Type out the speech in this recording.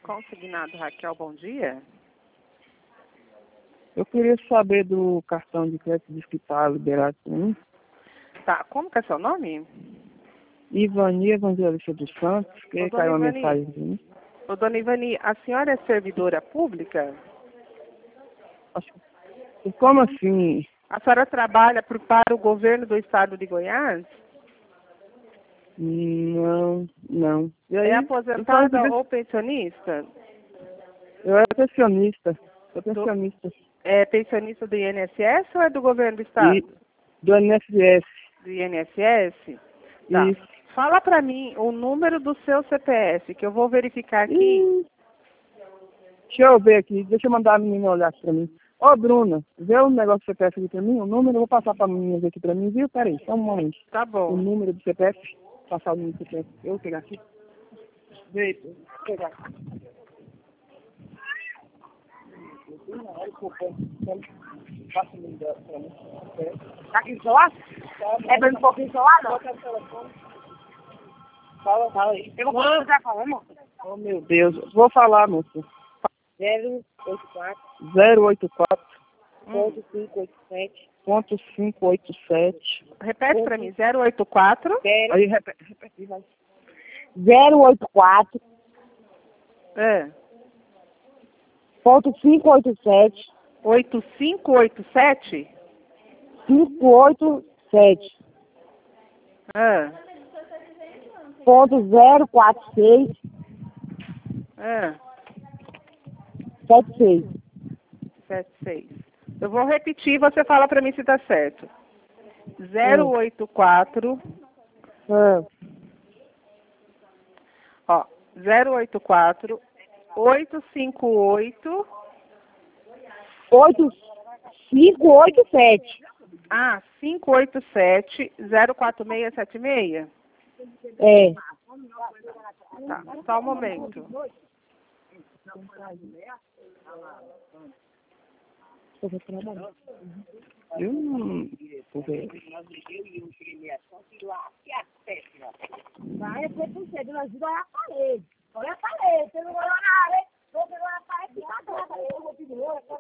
Consignado Raquel, bom dia. Eu queria saber do cartão de crédito que está liberado para mim. Tá, como que é seu nome? Ivani Evangelista dos Santos, que Ô, dona caiu uma Ivani. mensagem de mim. Ô, dona Ivani, a senhora é servidora pública? Como assim? A senhora trabalha para o governo do estado de Goiás? Não. E aí, É aposentada ou pensionista? eu era pensionista. Sou pensionista. É pensionista do INSS ou é do governo do estado? E do INSS. Do INSS? Tá. Isso. Fala para mim o número do seu CPF, que eu vou verificar aqui. Deixa eu ver aqui. Deixa eu mandar a menina olhar aqui para mim. Ô, Bruna, vê o negócio do CPF aqui para mim. O número eu vou passar para a menina ver aqui para mim, viu? Peraí, só um momento. Tá O bom. número do CPF. Passar o número do CPF. Eu vou pegar aqui. Vê, vou pegar. Passa o número dela para mim. Tá aqui do seu lado? É pra um pouquinho do seu lado? Fala aí. Eu vou fazer falar, moça. Oh, meu Deus. Vou falar, moça. 084 084 ponto 587 ponto 587. Repete para mim, 084. Aí, repete, vai. 084 É. ponto 587 8587? 587 É. ponto 046 É. 76. 76. Eu vou repetir e você fala para mim se tá certo. 084, ó, 084 858 8587. 587 04676. É. Tá, só um momento. Eu não... Vou ver. Vai, foi com cedo, nós vamos olhar a parede. Olha a parede, você não olhou na parede, você não olha a parede, tá, eu vou pedir.